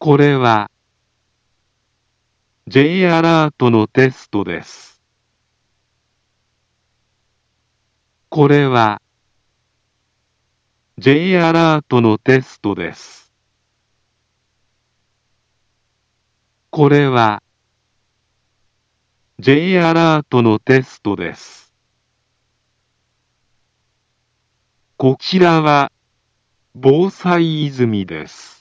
これは J アラートのテストです。これは J アラートのテストです。これは J アラートのテストです。こちらは防災泉です。